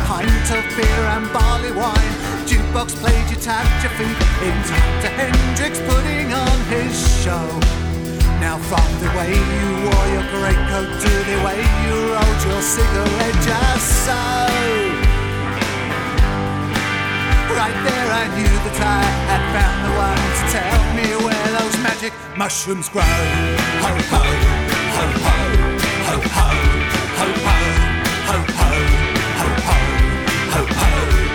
pint of beer and barley wine. Jukebox played, you tapped your feet in time to Hendrix putting on his show. Now from the way you wore your greatcoat to the way you rolled your cigarette just so, right there I knew that I had found the one to tell me where those magic mushrooms grow. Ho ho, ho ho, ho ho, ho ho, ho ho, ho ho, ho ho.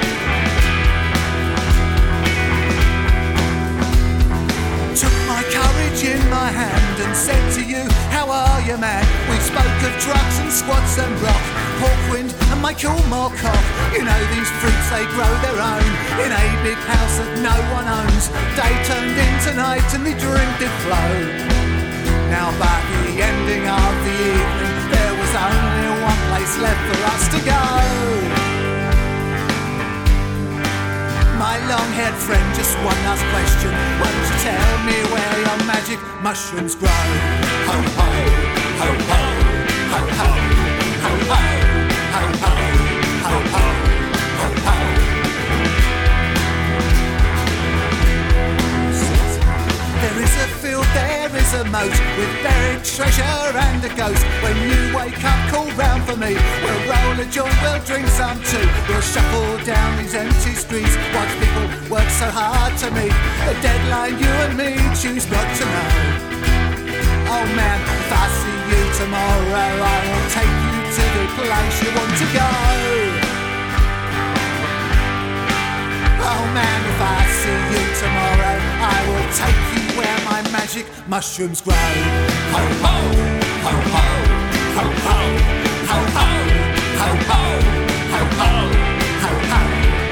Took my courage in my hand and said to you, how are you, man? We spoke of drugs and squats and rock, Hawkwind and my Kilmore cock. You know these fruits, they grow their own in a big house that no one owns. Day turned into night and the drink did flow. Now by the ending of the evening, there was only one place left for us to go. My long-haired friend, just one last question. Won't you tell me where your magic mushrooms grow? Ho ho, ho ho, ho ho, ho ho, ho ho, ho ho, ho ho. There is a field, there is a moat, with buried treasure and a ghost. When you wake up, call round for me. We'll roll a joint, we'll drink some too. We'll shuffle down these empty streets, watch people work so hard to meet the deadline you and me choose not to know. Oh man, if I see you tomorrow, I will take you to the place you want to go. Oh man, if I see you tomorrow, I will take you where my magic mushrooms grow. Ho ho, ho ho, ho ho, ho ho, ho ho, ho ho, ho ho.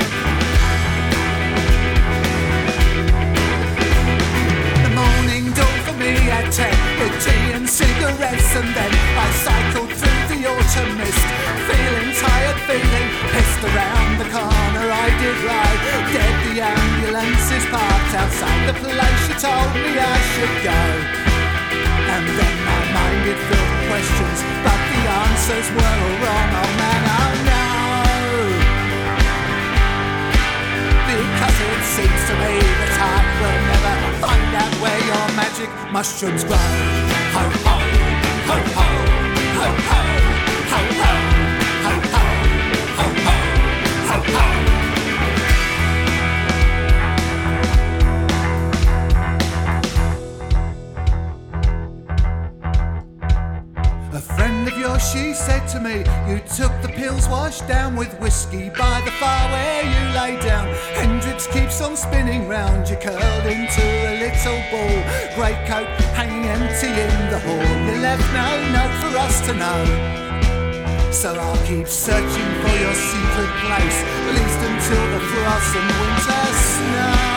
The morning dawned for me at 10, with tea and cigarettes, and then I cycled through the autumn mist, feeling tired, feeling pissed. Around the corner I did ride, dead the ambulance is parked outside the place you told me I should go. And then my mind it filled with questions, but the answers were all wrong, oh man, oh no. Because it seems to me that I will never find out where your magic mushrooms grow. Ho ho, ho ho, ho ho, ho ho, ho ho, ho ho, ho ho. A friend of yours, she said to me, you took the pills washed down with whiskey by the fire where you lay down. Hendrix keeps on spinning round, you curled into a little ball, greatcoat hanging empty in the hall. You left no note for us to know, so I'll keep searching for your secret place, at least until the frost and winter snow.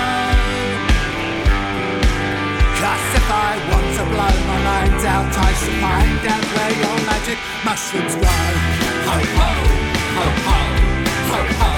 'Cause if I want to blow my mind out, I should find out where your magic mushrooms grow. Ho ho, ho ho, ho ho.